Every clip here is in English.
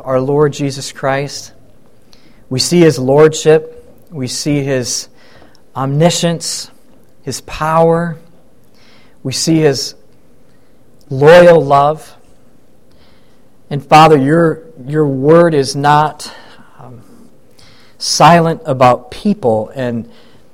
our Lord Jesus Christ. We see His lordship. We see His omniscience, His power. We see His loyal love. And Father, your word is not silent about people and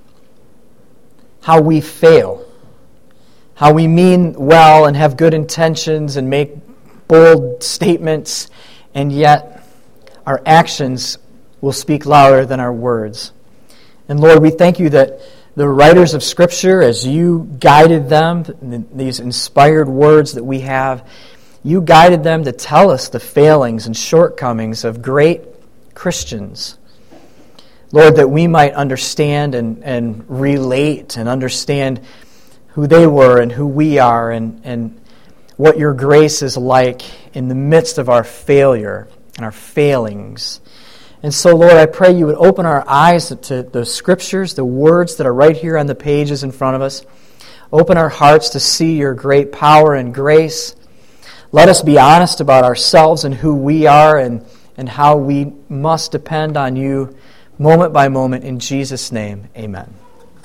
how we fail, how we mean well and have good intentions and make bold statements, and yet our actions will speak louder than our words. And Lord, we thank you that the writers of Scripture, as you guided them, these inspired words that we have, you guided them to tell us the failings and shortcomings of great Christians. Lord, that we might understand and relate and understand who they were and who we are and what your grace is like in the midst of our failure and our failings. And so, Lord, I pray you would open our eyes to the Scriptures, the words that are right here on the pages in front of us. Open our hearts to see your great power and grace. Let us be honest about ourselves and who we are and how we must depend on you moment by moment. In Jesus' name, amen.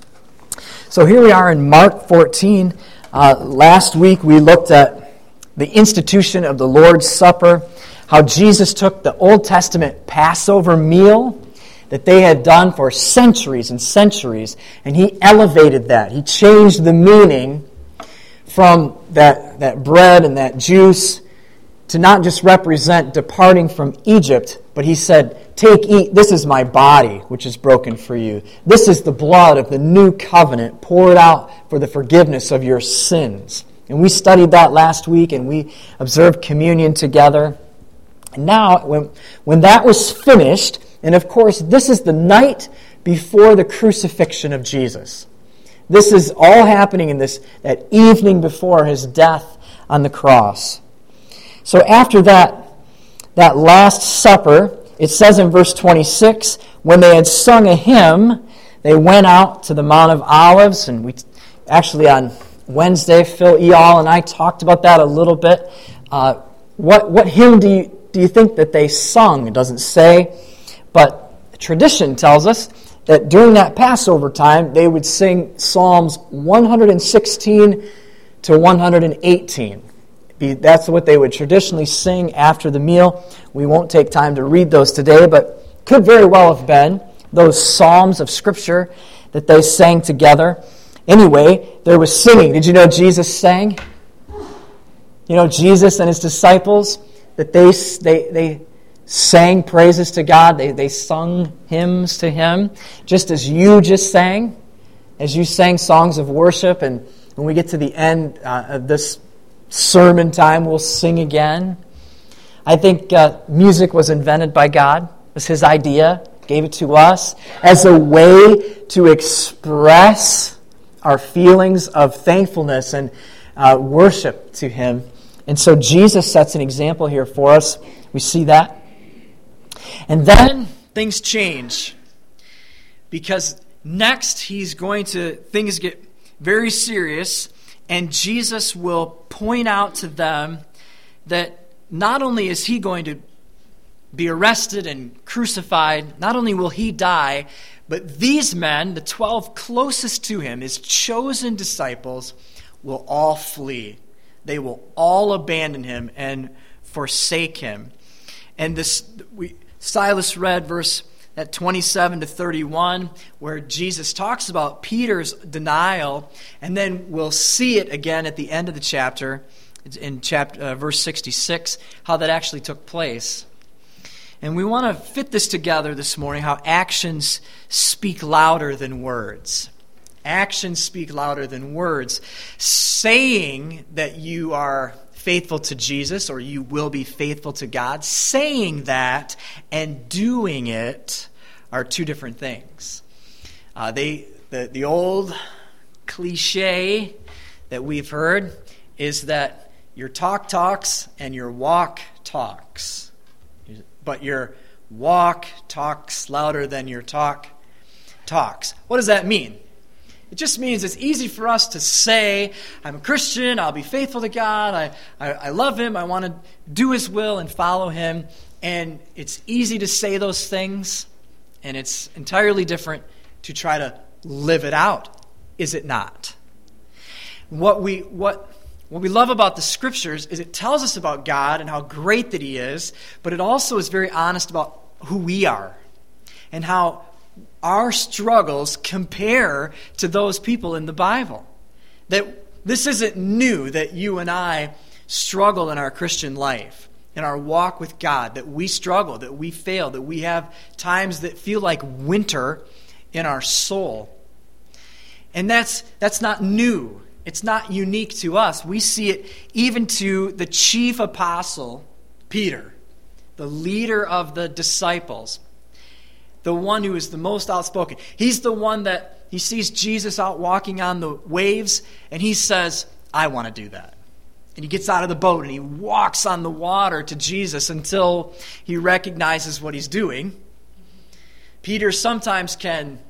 So here we are in Mark 14. Last week we looked at the institution of the Lord's Supper, how Jesus took the Old Testament Passover meal that they had done for centuries and centuries, and He elevated that. He changed the meaning from that bread and that juice to not just represent departing from Egypt, but He said, "Take, eat, this is my body, which is broken for you. This is the blood of the new covenant poured out for the forgiveness of your sins." And we studied that last week, and we observed communion together. And now, when that was finished, and of course, this is the night before the crucifixion of Jesus. This is all happening in that evening before His death on the cross. So after that Last Supper, it says in verse 26, when they had sung a hymn, they went out to the Mount of Olives, and we actually on Wednesday, Phil Eall and I talked about that a little bit. What hymn do you think that they sung? It doesn't say, but tradition tells us that during that Passover time, they would sing Psalms 116 to 118. That's what they would traditionally sing after the meal. We won't take time to read those today, but could very well have been those Psalms of Scripture that they sang together. Anyway, there was singing. Did you know Jesus sang? You know, Jesus and His disciples, that they sang praises to God. They sung hymns to Him, just as you just sang, as you sang songs of worship. And when we get to the end of this sermon time, we'll sing again. I think music was invented by God. It was His idea. Gave it to us as a way to express our feelings of thankfulness and worship to Him. And so Jesus sets an example here for us. We see that. And then things change, because next things get very serious, and Jesus will point out to them that not only is He going to be arrested and crucified, not only will He die, but these men, the 12 closest to Him, His chosen disciples, will all flee. They will all abandon Him and forsake Him. And Silas read verse 27 to 31, where Jesus talks about Peter's denial, and then we'll see it again at the end of the chapter, in verse 66, how that actually took place. And we want to fit this together this morning, how actions speak louder than words. Actions speak louder than words. Saying that you are faithful to Jesus, or you will be faithful to God, saying that and doing it are two different things. The old cliche that we've heard is that your talk talks and your walk talks. But your walk talks louder than your talk talks. What does that mean? It just means it's easy for us to say, I'm a Christian, I'll be faithful to God, I love Him, I want to do His will and follow Him. And it's easy to say those things, and it's entirely different to try to live it out, is it not? What we love about the Scriptures is it tells us about God and how great that He is, but it also is very honest about who we are and how our struggles compare to those people in the Bible. That this isn't new, that you and I struggle in our Christian life, in our walk with God, that we struggle, that we fail, that we have times that feel like winter in our soul. And that's not new. It's not unique to us. We see it even to the chief apostle, Peter, the leader of the disciples, the one who is the most outspoken. He's the one that he sees Jesus out walking on the waves, and he says, I want to do that. And he gets out of the boat, and he walks on the water to Jesus until he recognizes what he's doing. Peter sometimes can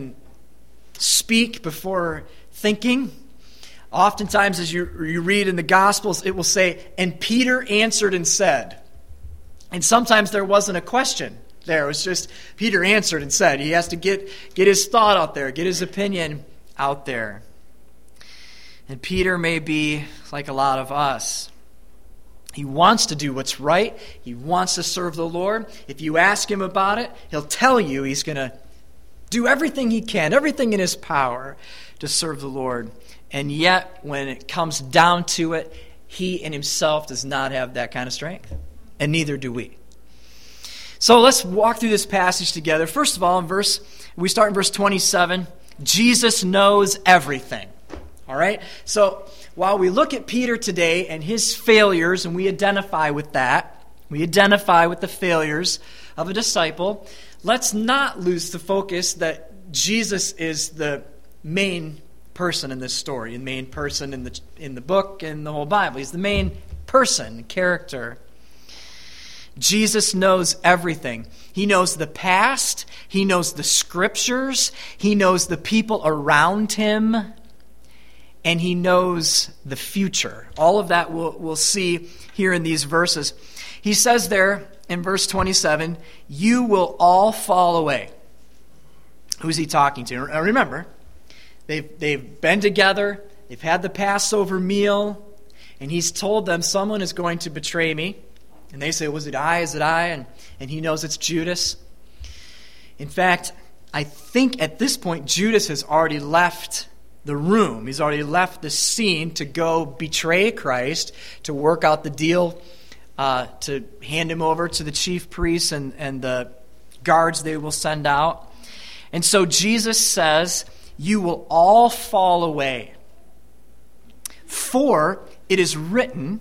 speak before thinking. Oftentimes, as you read in the Gospels, it will say, and Peter answered and said. And sometimes there wasn't a question there. It was just Peter answered and said. He has to get his thought out there, get his opinion out there. And Peter may be like a lot of us. He wants to do what's right. He wants to serve the Lord. If you ask him about it, he'll tell you he's going to do everything he can, everything in his power to serve the Lord. And yet, when it comes down to it, he in himself does not have that kind of strength. And neither do we. So let's walk through this passage together. First of all, we start in verse 27. Jesus knows everything. All right? So while we look at Peter today and his failures, and we identify with that, we identify with the failures of a disciple, let's not lose the focus that Jesus is the main person in this story, the main person in the book and the whole Bible. He's the main person, character. Jesus knows everything. He knows the past. He knows the Scriptures. He knows the people around him. And he knows the future. All of that we'll see here in these verses. He says there in verse 27, you will all fall away. Who's he talking to? Remember, they've been together. They've had the Passover meal. And he's told them someone is going to betray me. And they say, was it I? Is it I? And he knows it's Judas. In fact, I think at this point, Judas has already left the room. He's already left the scene to go betray Christ, to work out the deal, to hand him over to the chief priests and the guards they will send out. And so Jesus says, you will all fall away. For it is written,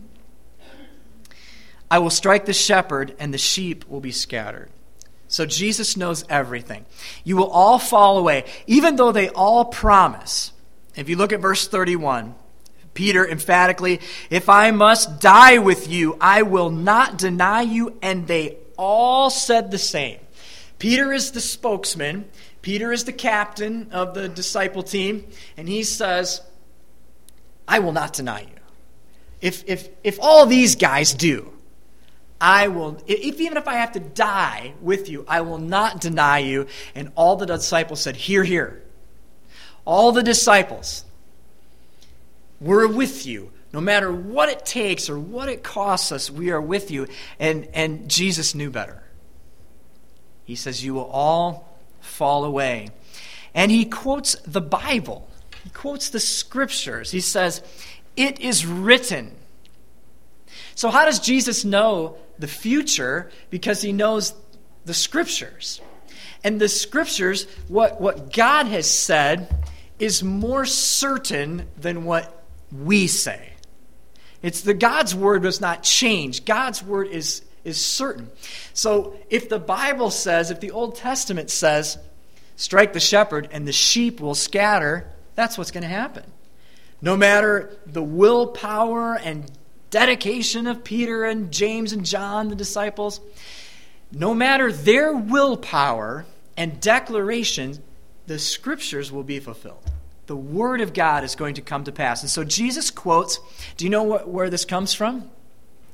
I will strike the shepherd, and the sheep will be scattered. So Jesus knows everything. You will all fall away, even though they all promise. If you look at verse 31, Peter emphatically, if I must die with you, I will not deny you. And they all said the same. Peter is the spokesman. Peter is the captain of the disciple team. And he says, I will not deny you. If all these guys do, I will, even if I have to die with you, I will not deny you. And all the disciples said, hear, hear. All the disciples, we're with you. No matter what it takes or what it costs us, we are with you. And Jesus knew better. He says, you will all fall away. And he quotes the Bible. He quotes the Scriptures. He says, it is written. So how does Jesus know the future? Because he knows the Scriptures. And the Scriptures, what God has said, is more certain than what we say. It's God's word does not change. God's word is certain. So if the Bible says, if the Old Testament says, strike the shepherd and the sheep will scatter, that's what's going to happen. No matter the willpower and dedication of Peter and James and John, the disciples, no matter their willpower and declaration, the Scriptures will be fulfilled. The Word of God is going to come to pass. And so Jesus quotes, do you know where this comes from?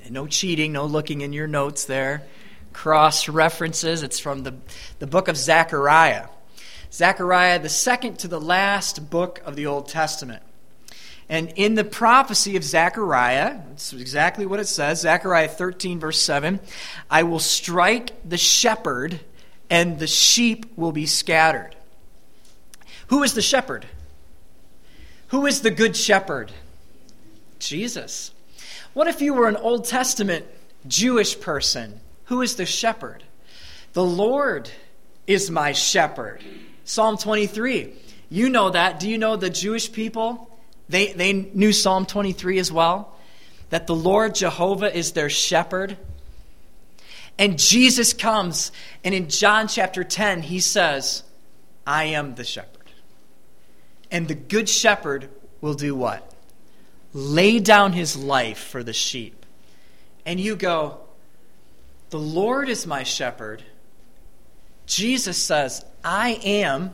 No cheating, no looking in your notes there. Cross references. It's from the book of Zechariah. Zechariah, the second to the last book of the Old Testament. And in the prophecy of Zechariah, it's exactly what it says, Zechariah 13, verse 7, I will strike the shepherd, and the sheep will be scattered. Who is the shepherd? Who is the good shepherd? Jesus. What if you were an Old Testament Jewish person? Who is the shepherd? The Lord is my shepherd. Psalm 23. You know that. Do you know the Jewish people? They knew Psalm 23 as well. That the Lord Jehovah is their shepherd. And Jesus comes, and in John chapter 10, he says, I am the shepherd. And the good shepherd will do what? Lay down his life for the sheep. And you go, the Lord is my shepherd. Jesus says, I am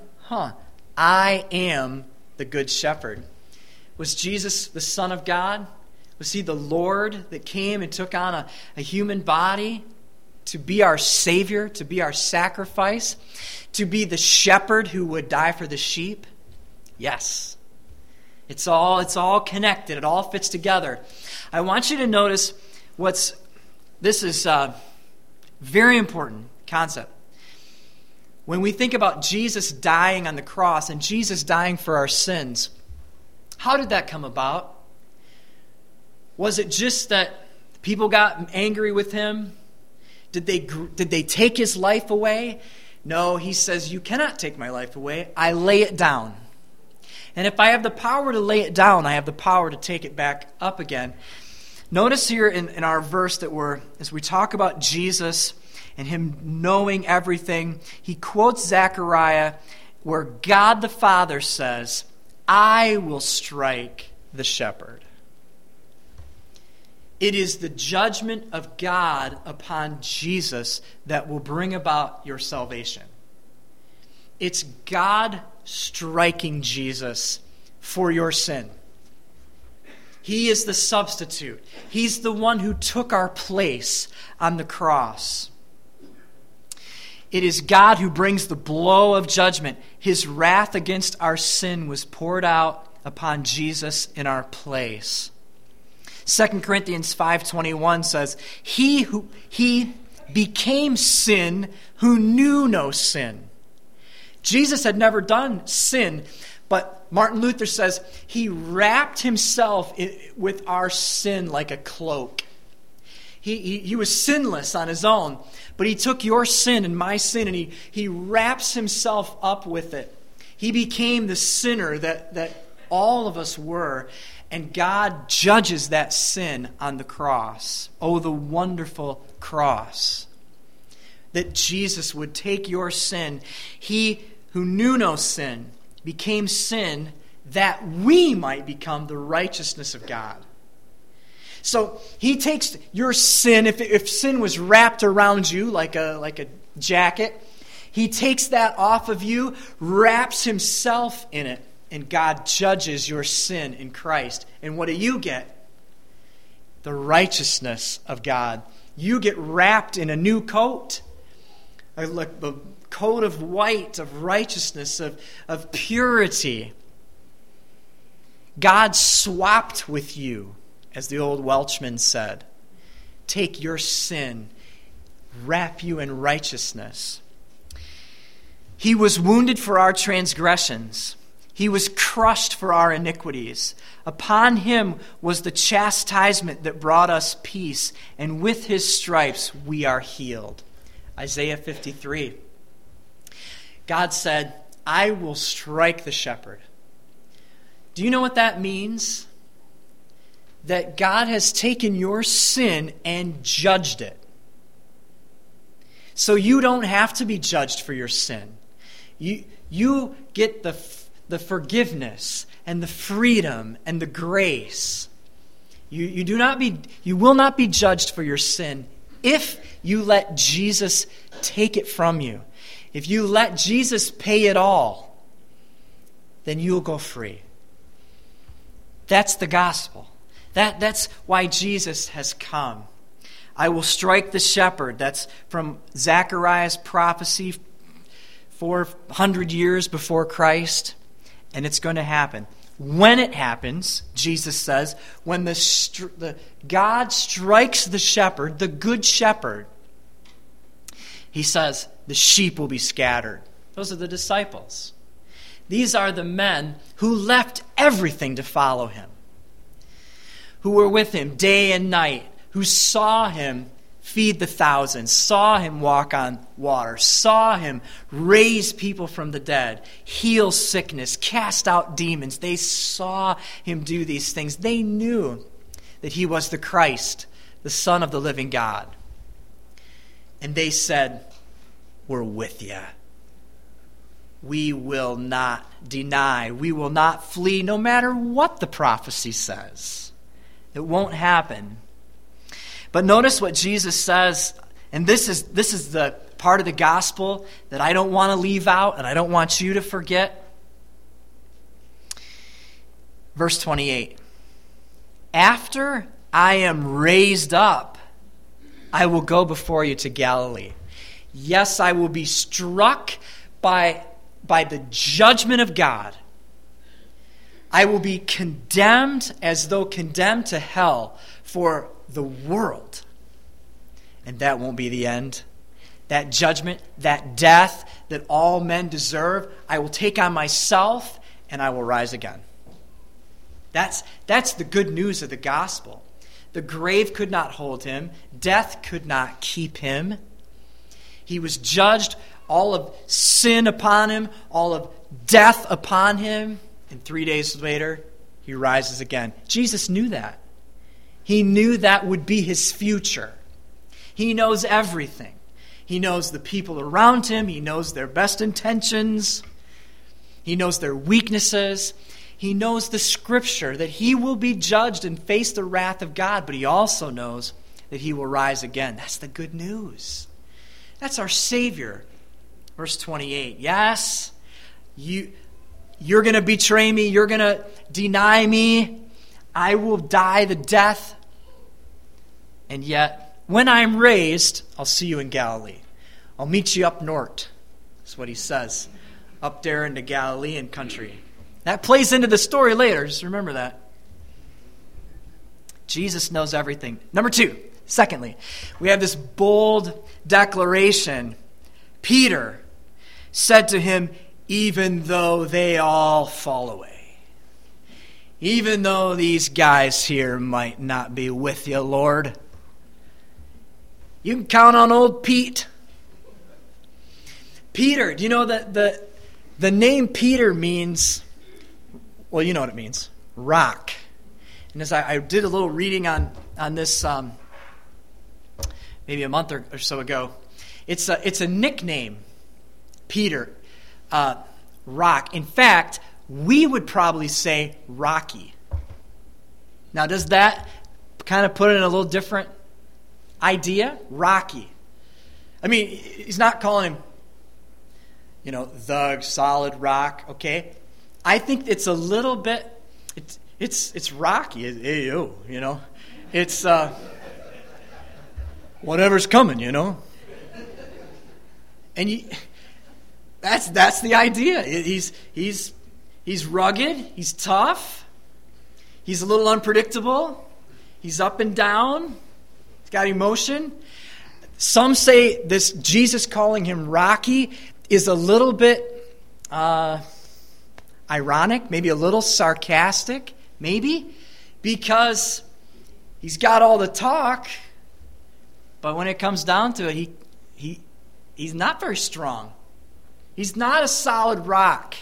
the good shepherd. Was Jesus the Son of God? Was he the Lord that came and took on a human body to be our Savior, to be our sacrifice, to be the shepherd who would die for the sheep? Yes. It's all connected. It all fits together. I want you to notice this is a very important concept. When we think about Jesus dying on the cross and Jesus dying for our sins, how did that come about? Was it just that people got angry with him? Did they take his life away? No, he says, you cannot take my life away. I lay it down. And if I have the power to lay it down, I have the power to take it back up again. Notice here in our verse that as we talk about Jesus and him knowing everything, he quotes Zechariah where God the Father says, I will strike the shepherd. It is the judgment of God upon Jesus that will bring about your salvation. It's God striking Jesus for your sin. He is the substitute. He's the one who took our place on the cross. It is God who brings the blow of judgment. His wrath against our sin was poured out upon Jesus in our place. 2 Corinthians 5:21 says, He became sin who knew no sin. Jesus had never done sin, but Martin Luther says he wrapped himself with our sin like a cloak. He was sinless on his own, but he took your sin and my sin and he wraps himself up with it. He became the sinner that all of us were, and God judges that sin on the cross. Oh, the wonderful cross. That Jesus would take your sin. He who knew no sin became sin that we might become the righteousness of God. So he takes your sin, if sin was wrapped around you like a jacket, he takes that off of you, wraps himself in it, and God judges your sin in Christ. And what do you get? The righteousness of God. You get wrapped in a new coat, a coat of white, of righteousness, of purity. God swapped with you, as the old Welshman said. Take your sin, wrap you in righteousness. He was wounded for our transgressions. He was crushed for our iniquities. Upon him was the chastisement that brought us peace, and with his stripes we are healed. Isaiah 53. God said, I will strike the shepherd. Do you know what that means? That God has taken your sin and judged it. So you don't have to be judged for your sin. You get the forgiveness and the freedom and the grace. You will not be judged for your sin if you let Jesus take it from you. If you let Jesus pay it all, then you'll go free. That's the gospel. That's why Jesus has come. I will strike the shepherd. That's from Zechariah's prophecy 400 years before Christ. And it's going to happen. When it happens, Jesus says, when God strikes the shepherd, the good shepherd, he says, the sheep will be scattered. Those are the disciples. These are the men who left everything to follow him, who were with him day and night, who saw him feed the thousands, saw him walk on water, saw him raise people from the dead, heal sickness, cast out demons. They saw him do these things. They knew that he was the Christ, the Son of the living God. And they said, we're with you. We will not deny. We will not flee no matter what the prophecy says. It won't happen. But notice what Jesus says, and this is the part of the gospel that I don't want to leave out and I don't want you to forget. Verse 28. After I am raised up, I will go before you to Galilee. Yes, I will be struck by the judgment of God. I will be condemned as though condemned to hell for the world. And that won't be the end. That judgment, that death that all men deserve, I will take on myself and I will rise again. That's the good news of the gospel. The grave could not hold him. Death could not keep him. He was judged, all of sin upon him, all of death upon him. And 3 days later, he rises again. Jesus knew that. He knew that would be his future. He knows everything. He knows the people around him. He knows their best intentions. He knows their weaknesses. He knows the scripture that he will be judged and face the wrath of God, but he also knows that he will rise again. That's the good news. That's our Savior. Verse 28. Yes, you're going to betray me. You're going to deny me. I will die the death. And yet, when I'm raised, I'll see you in Galilee. I'll meet you up north. That's what he says. Up there in the Galilean country. That plays into the story later. Just remember that. Jesus knows everything. Number two, secondly, we have this bold declaration. Peter said to him, even though they all fall away, even though these guys here might not be with you, Lord, you can count on old Pete. Peter, do you know that the name Peter means, well, you know what it means, rock. And as I did a little reading on this maybe a month or so ago, it's a nickname, Peter, rock. In fact, we would probably say Rocky. Now, does that kind of put it in a little different idea? Rocky. I mean, he's not calling him, the solid rock, okay? I think it's a little bit, it's Rocky. It's whatever's coming, And that's the idea. He's rugged, he's tough, he's a little unpredictable, he's up and down, he's got emotion. Some say this Jesus calling him Rocky is a little bit ironic, maybe a little sarcastic, maybe, because he's got all the talk, but when it comes down to it, he's not very strong. He's not a solid rock.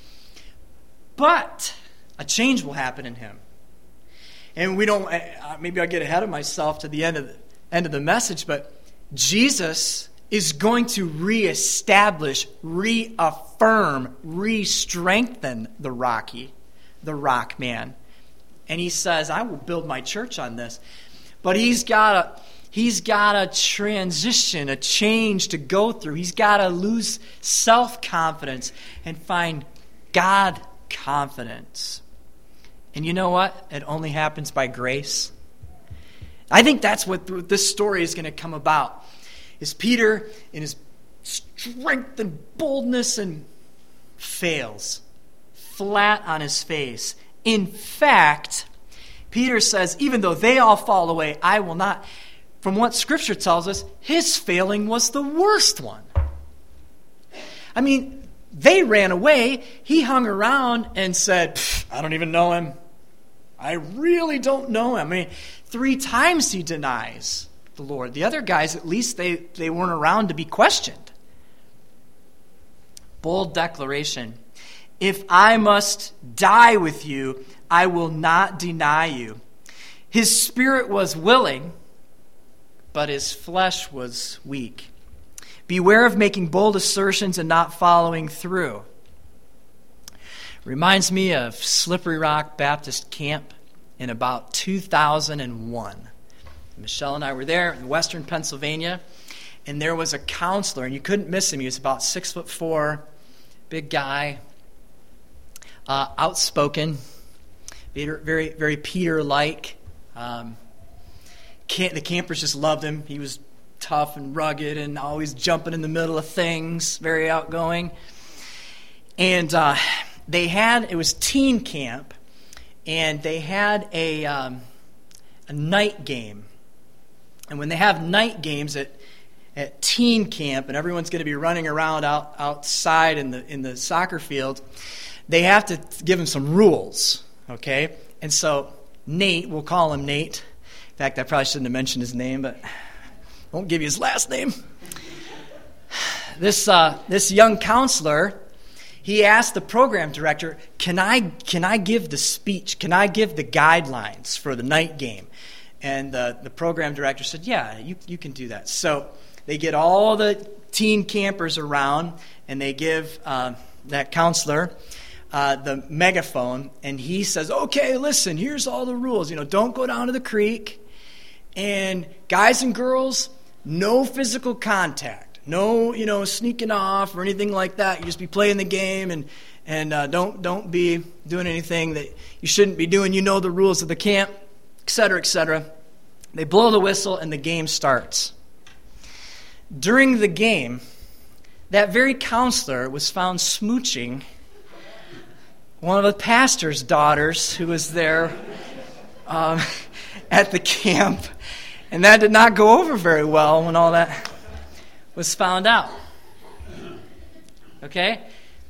But a change will happen in him. And we don't, maybe I'll get ahead of myself to the end of the message, but Jesus is going to reestablish, reaffirm, re-strengthen the rock man. And he says, I will build my church on this. But he's got a transition, a change to go through. He's got to lose self-confidence and find God confidence. And you know what? It only happens by grace. I think that's what this story is going to come about, is Peter in his strength and boldness and fails, flat on his face. In fact, Peter says, even though they all fall away, I will not. From what Scripture tells us, his failing was the worst one. I mean, they ran away. He hung around and said, I don't even know him. I really don't know him. I mean, 3 times he denies the Lord. The other guys, at least they weren't around to be questioned. Bold declaration. If I must die with you, I will not deny you. His spirit was willing, but his flesh was weak. Beware of making bold assertions and not following through. Reminds me of Slippery Rock Baptist Camp in about 2001. Michelle and I were there in western Pennsylvania, and there was a counselor, and you couldn't miss him. He was about 6'4", big guy, outspoken, very, very Peter-like. The campers just loved him. He was tough and rugged and always jumping in the middle of things, very outgoing. And it was teen camp, and they had a night game. And when they have night games at teen camp, and everyone's going to be running around outside in the soccer field, they have to give them some rules, okay? And so Nate, we'll call him Nate. In fact, I probably shouldn't have mentioned his name, but I won't give you his last name. This young counselor, he asked the program director, can I give the speech? Can I give the guidelines for the night game? And the program director said, yeah, you can do that. So they get all the teen campers around, and they give that counselor the megaphone, and he says, okay, listen, here's all the rules. Don't go down to the creek. And guys and girls, no physical contact. No, sneaking off or anything like that. You just be playing the game, and don't be doing anything that you shouldn't be doing. You know the rules of the camp, etc., etc. They blow the whistle, and the game starts. During the game, that very counselor was found smooching one of the pastor's daughters who was there at the camp. And that did not go over very well when all that was found out. Okay?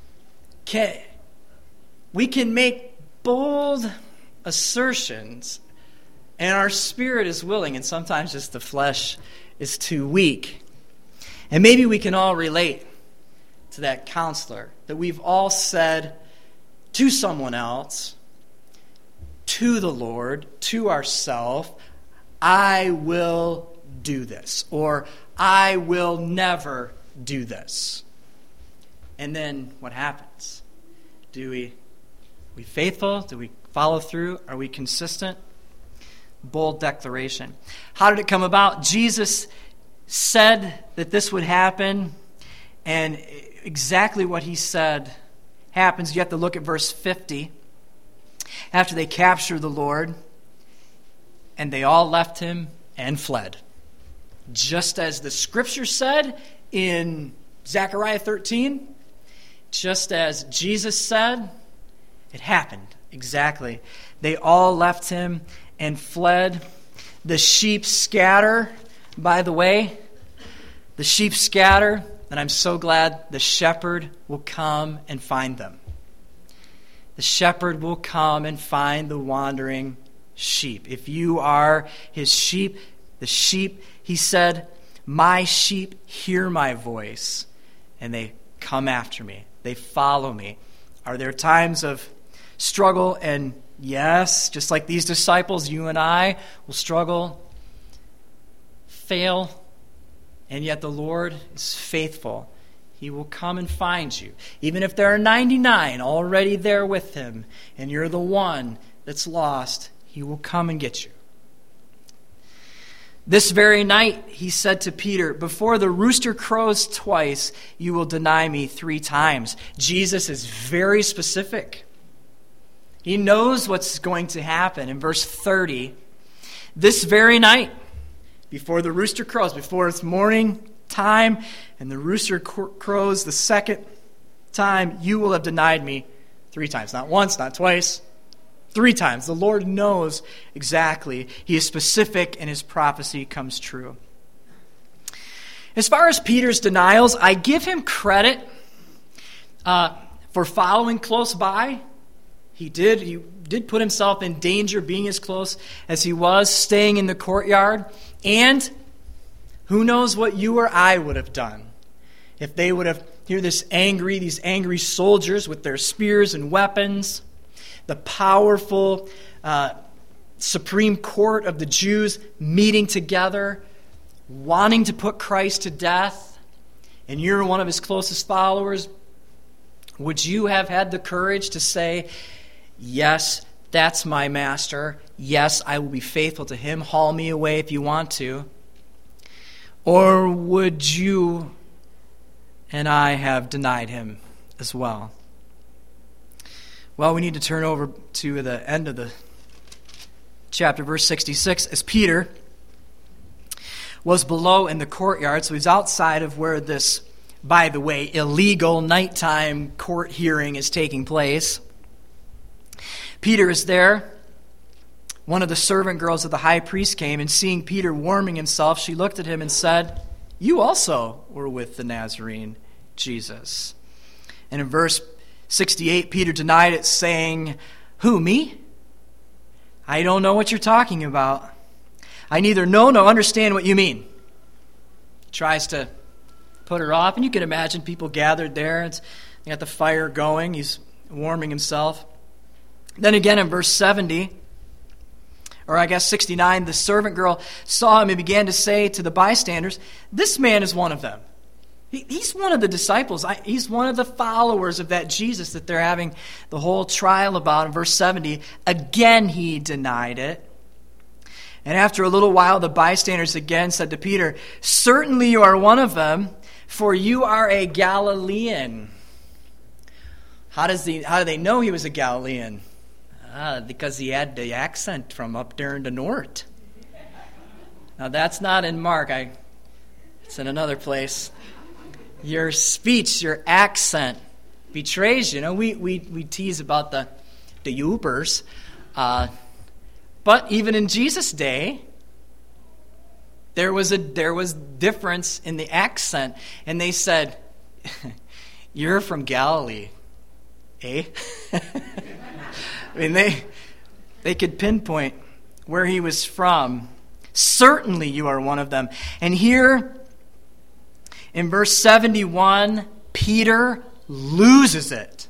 We can make bold assertions, and our spirit is willing, and sometimes just the flesh is too weak. And maybe we can all relate to that counselor, that we've all said to someone else, to the Lord, to ourselves, I will do this, or I will never do this. And then what happens? Do we faithful? Do we follow through? Are we consistent? Bold declaration. How did it come about? Jesus said that this would happen, and exactly what he said happens. You have to look at verse 50. After they capture the Lord, and they all left him and fled. Just as the Scripture said in Zechariah 13, just as Jesus said, it happened exactly. They all left him and fled. The sheep scatter, by the way. The sheep scatter, and I'm so glad the shepherd will come and find them. The shepherd will come and find the wandering sheep. If you are his sheep, the sheep, he said, my sheep hear my voice, and they come after me. They follow me. Are there times of struggle? And yes, just like these disciples, you and I will struggle, fail, and yet the Lord is faithful. He will come and find you. Even if there are 99 already there with him, and you're the one that's lost, he will come and get you. This very night, he said to Peter, before the rooster crows twice, you will deny me 3 times. Jesus is very specific. He knows what's going to happen. In verse 30, this very night, before the rooster crows, before it's morning time, and the rooster crows the second time, you will have denied me 3 times. Not once, not twice, 3 times. The Lord knows exactly. He is specific, and his prophecy comes true. As far as Peter's denials, I give him credit for following close by. He did put himself in danger being as close as he was, staying in the courtyard. And who knows what you or I would have done if they would have these angry soldiers with their spears and weapons, the powerful Supreme Court of the Jews meeting together, wanting to put Christ to death, and you're one of his closest followers. Would you have had the courage to say, yes, that's my master. Yes, I will be faithful to him. Haul me away if you want to. Or would you and I have denied him as well? Well, we need to turn over to the end of the chapter, verse 66, as Peter was below in the courtyard, so he's outside of where this, by the way, illegal nighttime court hearing is taking place. Peter is there. One of the servant girls of the high priest came, and seeing Peter warming himself, she looked at him and said, "You also were with the Nazarene, Jesus." And in verse 68, Peter denied it, saying, "Who, me? I don't know what you're talking about. I neither know nor understand what you mean." He tries to put her off, and you can imagine people gathered there. They got the fire going. He's warming himself. Then again in verse 70, or I guess 69, the servant girl saw him and began to say to the bystanders, "This man is one of them." He's one of the disciples. He's one of the followers of that Jesus that they're having the whole trial about. In verse 70, again he denied it. And after a little while, the bystanders again said to Peter, "Certainly you are one of them, for you are a Galilean." How do they know he was a Galilean? Because he had the accent from up there in the north. Now that's not in Mark. It's in another place. Your speech, your accent betrays you. We tease about the Ubers. But even in Jesus' day, there was difference in the accent. And they said, "You're from Galilee, eh?" I mean, they could pinpoint where he was from. Certainly you are one of them. And here, in verse 71, Peter loses it.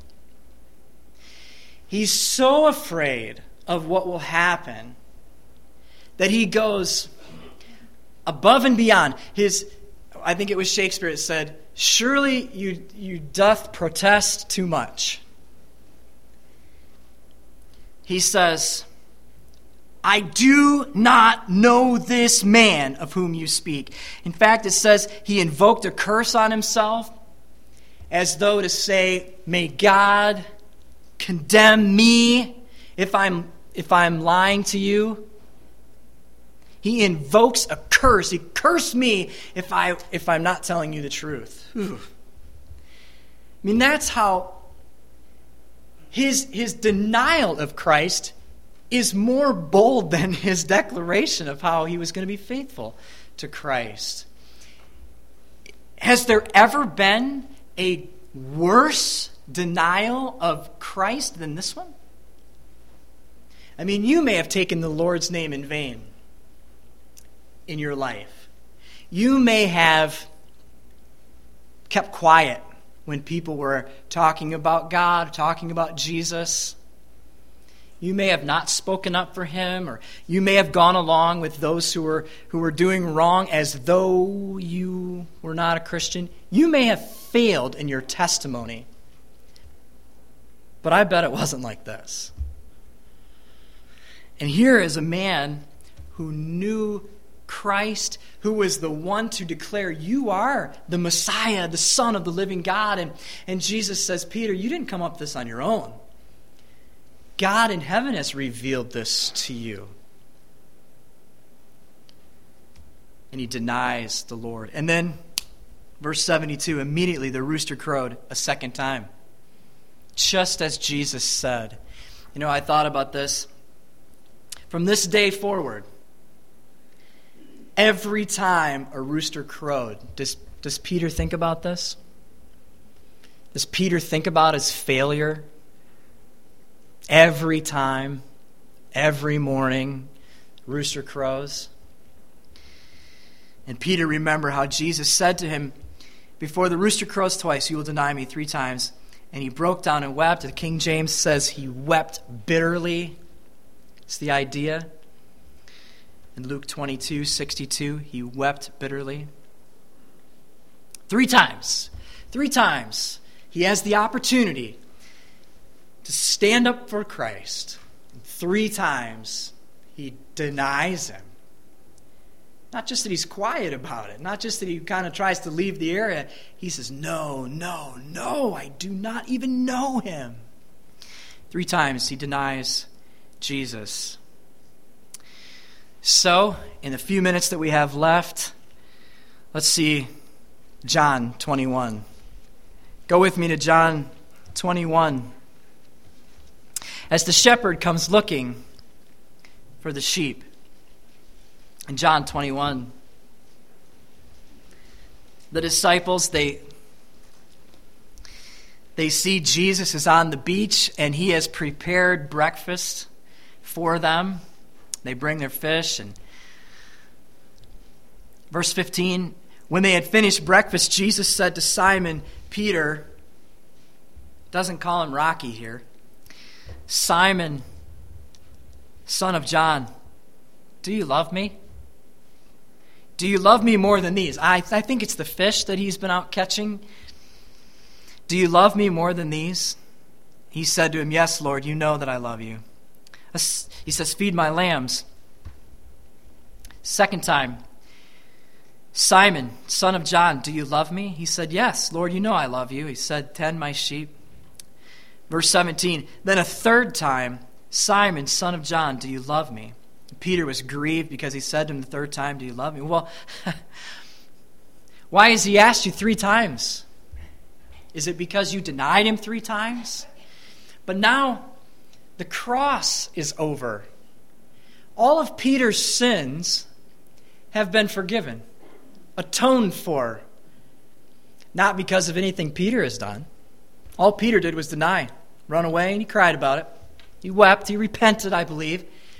He's so afraid of what will happen that he goes above and beyond. I think it was Shakespeare that said, "Surely you doth protest too much." He says, "I do not know this man of whom you speak." In fact, it says he invoked a curse on himself as though to say, "May God condemn me if I'm lying to you." He invokes a curse. He cursed me if I'm not telling you the truth. Whew. I mean, that's how his denial of Christ is more bold than his declaration of how he was going to be faithful to Christ. Has there ever been a worse denial of Christ than this one? I mean, you may have taken the Lord's name in vain in your life. You may have kept quiet when people were talking about God, talking about Jesus. You may have not spoken up for him, or you may have gone along with those who were doing wrong as though you were not a Christian. You may have failed in your testimony. But I bet it wasn't like this. And here is a man who knew Christ, who was the one to declare, "You are the Messiah, the Son of the living God." And Jesus says, "Peter, you didn't come up with this on your own. God in heaven has revealed this to you." and he denies the Lord. And then, verse 72, immediately the rooster crowed a second time, just as Jesus said. You know, I thought about this. From this day forward, every time a rooster crowed, does Peter think about this? Does Peter think about his failure? Every time, every morning, rooster crows. And Peter remembered how Jesus said to him, before the rooster crows twice, you will deny me 3 times. And he broke down and wept. The King James says he wept bitterly. It's the idea. In Luke 22:62, he wept bitterly. 3 times. 3 times. He has the opportunity to stand up for Christ. 3 times he denies him. Not just that he's quiet about it. Not just that he kind of tries to leave the area. He says, no, I do not even know him. 3 times he denies Jesus. So, in the few minutes that we have left, let's see John 21. Go with me to John 21. As the shepherd comes looking for the sheep, in John 21, the disciples, they see Jesus is on the beach and he has prepared breakfast for them. They bring their fish. And verse 15, when they had finished breakfast, Jesus said to Simon Peter, doesn't call him Rocky here, Simon, son of John, do you love me? Do you love me more than these? I think it's the fish that he's been out catching. Do you love me more than these? He said to him, yes, Lord, you know that I love you. He says, feed my lambs. Second time, Simon, son of John, do you love me? He said, yes, Lord, you know I love you. He said, tend my sheep. Verse 17, then a third time, Simon, son of John, do you love me? Peter was grieved because he said to him the third time, do you love me? Well, why has he asked you 3 times? Is it because you denied him 3 times? But now the cross is over. All of Peter's sins have been forgiven, atoned for, not because of anything Peter has done. All Peter did was deny, run away, and he cried about it. He wept, he repented, I believe.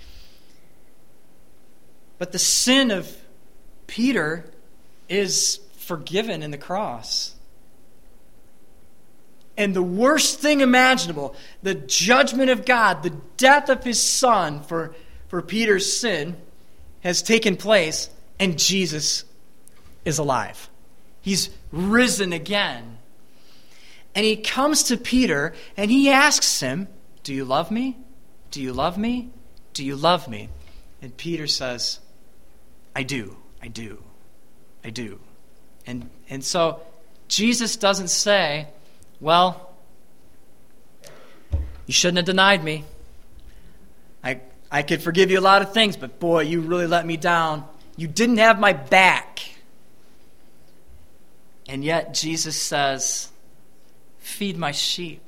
But the sin of Peter is forgiven in the cross. And the worst thing imaginable, the judgment of God, the death of his son for Peter's sin has taken place, and Jesus is alive. He's risen again. And he comes to Peter and he asks him, do you love me? Do you love me? Do you love me? And Peter says, I do. And so Jesus doesn't say, well, you shouldn't have denied me. I could forgive you a lot of things, but boy, you really let me down. You didn't have my back. And yet Jesus says, feed my sheep.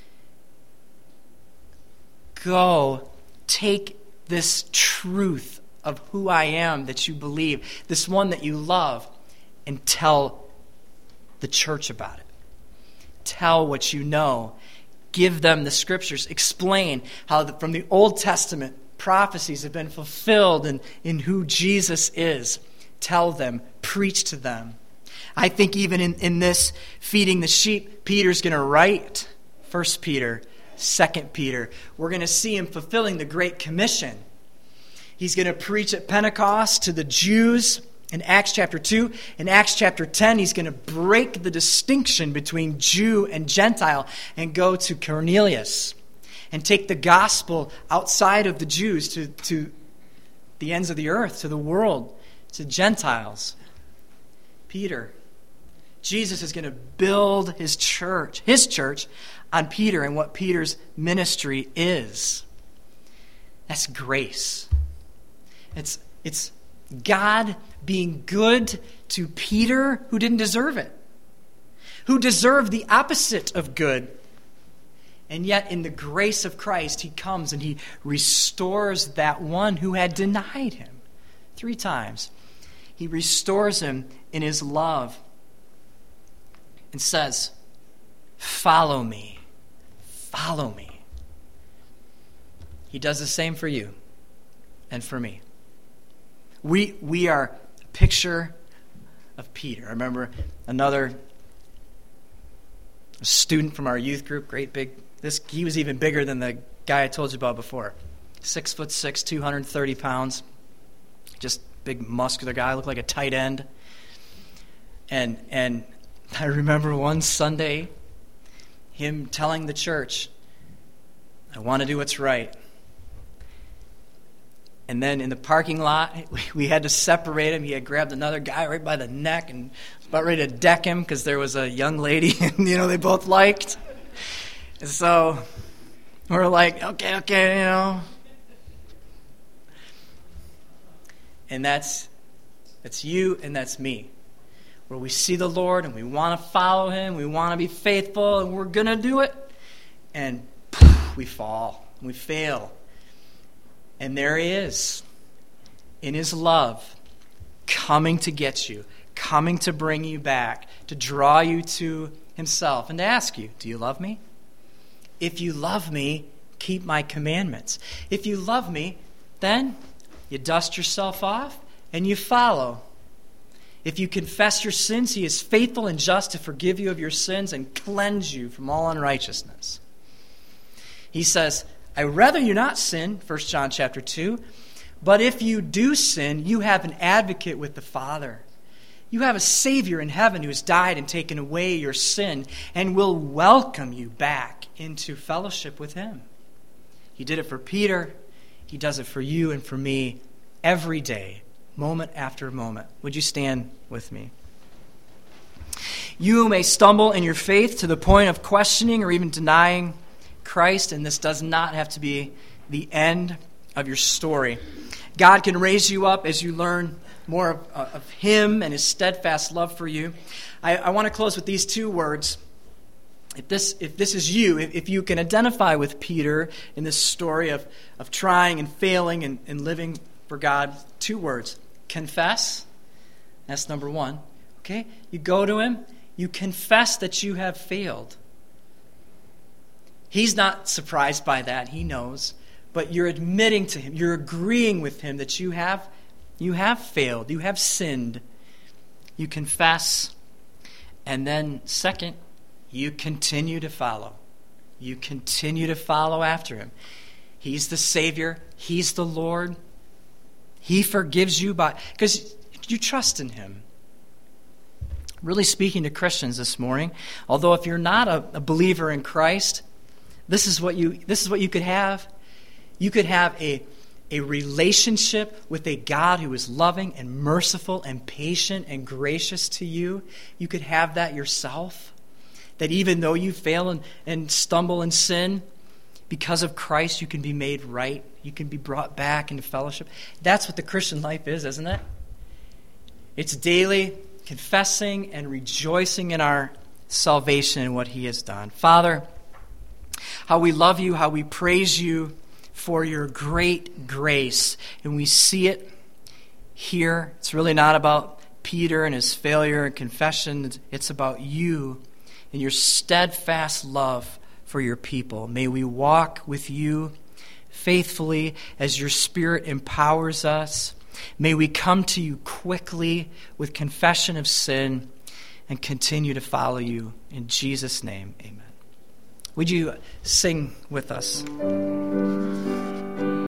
Go, take this truth of who I am that you believe, this one that you love, and tell the church about it. Tell what you know. Give them the scriptures. Explain how from the Old Testament prophecies have been fulfilled in who Jesus is. Tell them. Preach to them. I think even in this feeding the sheep, Peter's going to write 1 Peter, 2 Peter. We're going to see him fulfilling the Great Commission. He's going to preach at Pentecost to the Jews in Acts chapter 2. In Acts chapter 10, he's going to break the distinction between Jew and Gentile and go to Cornelius and take the gospel outside of the Jews to the ends of the earth, to the world, to Gentiles. Peter. Jesus is going to build his church on Peter and what Peter's ministry is. That's grace. It's God being good to Peter who didn't deserve it, who deserved the opposite of good. And yet in the grace of Christ, he comes and he restores that one who had denied him 3 times. He restores him in his love and says, "Follow me, follow me." He does the same for you and for me. We are a picture of Peter. I remember another student from our youth group, great big, he was even bigger than the guy I told you about before. 6'6", 230 pounds. Just big muscular guy, looked like a tight end. And I remember one Sunday him telling the church, "I want to do what's right." And then in the parking lot, we had to separate him. He had grabbed another guy right by the neck and was about ready to deck him because there was a young lady, and they both liked. And so we're like, okay. And that's you and that's me. Where we see the Lord and we want to follow him, we want to be faithful, and we're going to do it. And we fall, we fail. And there he is, in his love, coming to get you, coming to bring you back, to draw you to himself, and to ask you, do you love me? If you love me, keep my commandments. If you love me, then you dust yourself off and you follow. If you confess your sins, he is faithful and just to forgive you of your sins and cleanse you from all unrighteousness. He says, "I'd rather you not sin," 1 John chapter 2, "but if you do sin, you have an advocate with the Father. You have a Savior in heaven who has died and taken away your sin and will welcome you back into fellowship with him." He did it for Peter. He does it for you and for me every day, moment after moment. Would you stand with me? You may stumble in your faith to the point of questioning or even denying Christ, and this does not have to be the end of your story. God can raise you up as you learn more of him and his steadfast love for you. I want to close with these 2 words. If this is you, if you can identify with Peter in this story of trying and failing and living for God, 2 words. Confess. That's number 1. Okay? You go to him. You confess that you have failed. He's not surprised by that. He knows. But you're admitting to him, you're agreeing with him that you have failed. You have sinned. You confess. And then second, you continue to follow. You continue to follow after him. He's the Savior. He's the Lord. He forgives you because you trust in him. Really speaking to Christians this morning, although if you're not a believer in Christ, this is what you could have. You could have a relationship with a God who is loving and merciful and patient and gracious to you. You could have that yourself. That even though you fail and stumble and sin, because of Christ you can be made right. You can be brought back into fellowship. That's what the Christian life is, isn't it? It's daily confessing and rejoicing in our salvation and what he has done. Father, how we love you, how we praise you for your great grace. And we see it here. It's really not about Peter and his failure and confession. It's about you and your steadfast love for your people. May we walk with you faithfully as your Spirit empowers us. May we come to you quickly with confession of sin and continue to follow you. In Jesus' name, amen. Would you sing with us?